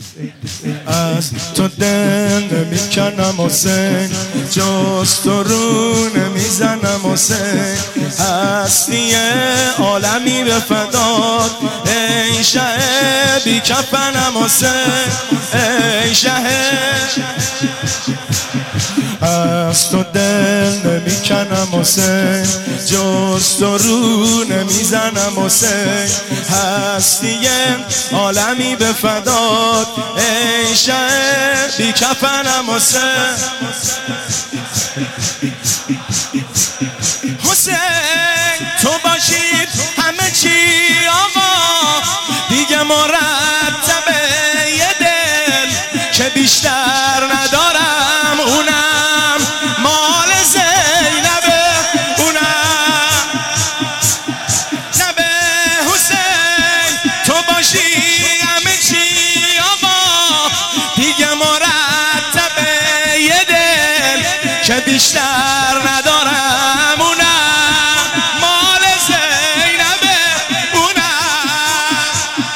از تو دل نمیکنم حسین، جز تو رو نمیزنم حسین. هستی عالمی به فدات، ای شه بی کفنم حسین، ای شه. از تو دل نمیکنم حسین، جز تو رو نمیزنم حسین. هستی عالمی به فدات، ای شه بی کفنم حسین. حسین تو باشید همه چی آقا، دیگه مرتبه یه دل که بیشتر ندارم، اونم مال زینبه، اونم نبه. حسین تو باشی همه چی آقا، دیگه مرتبه یه دل که بیشتر ندارم، اونم مال زینبه، اونم.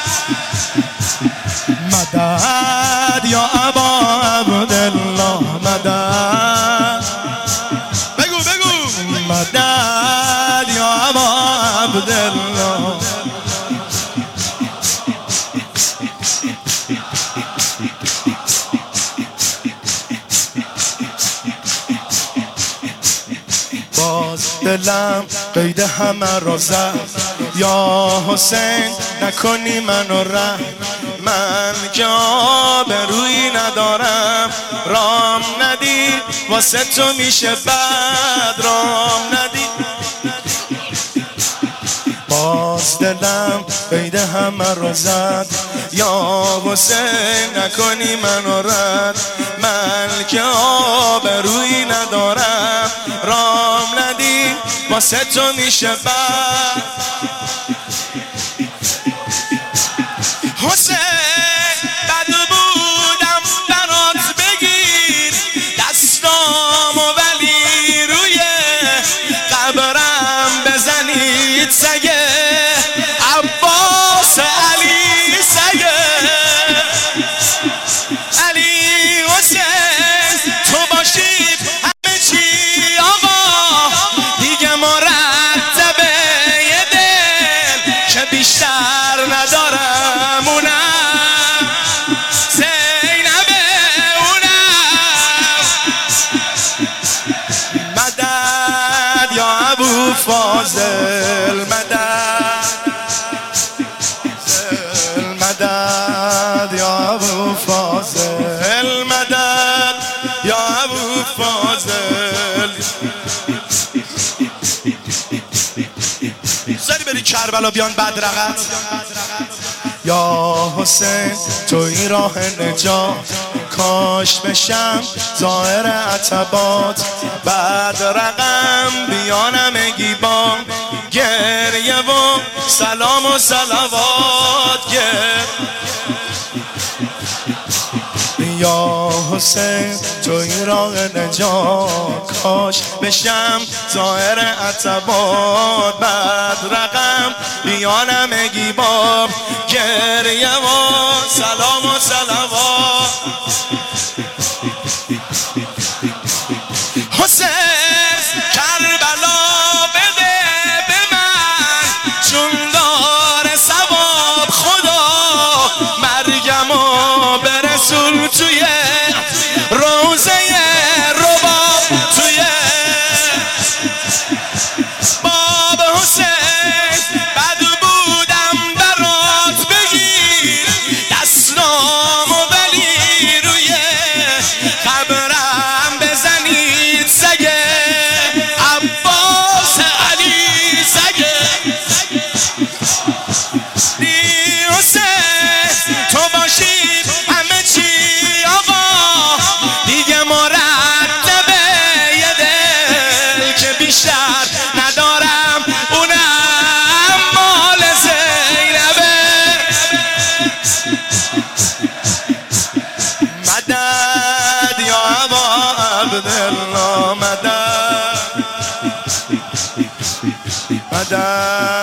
مدد یا ابا عبدالله، مدد. بگو مدد یا ابا عبدالله. باز دلم قید همه را زد، یا حسین نکنی منو رحم. من که آبرویی ندارم، رام ندید واسه تو میشه بد، رام ندید. باز دلم قید همه را زد، یا حسین نکنی منو رد. من که آبرویی ندارم، رام ندید واسه تو میشه بد. حسین بد بودم برات بگیر دستامو، ولی روی قبرم بزنید سگه عباس علی، سگه علی. حسین تو باشید همه چی آقا، دیگه مرتبه یه دل که بیشتر ندارم، اونم زینبه، اونم. مدد یا ابو فاضل، مدد مدد یا ابو فاضل، مدد یا ابو فاضل. سری بری کربلا بیان بدرقت. یا حسین توی راه نجات، کاش بشم ظاهر عتبات. بعد رقم بیانم گیبان، گریه و سلام و صلوات. یا حسین توی راه نجات، کاش بشم ظاهر عتبات. بعد رقم بیانم گیباب، گریه و سلام و صلوات. حسین کربلا بده به من، چون داره ثواب خدا، مرگمو برسون توی روزه رباب، توی باب. حسین بد بودم برات بگیر دستامو، ولی روی قبرم بزنید سگه عباس علی، سگه. حسین تو باشید همه چی آقا، دیگه مرتبه یه دل که بیشتر ندارم، اونم مال زینبه. مدد یا ابا عبدالله، مدد مدد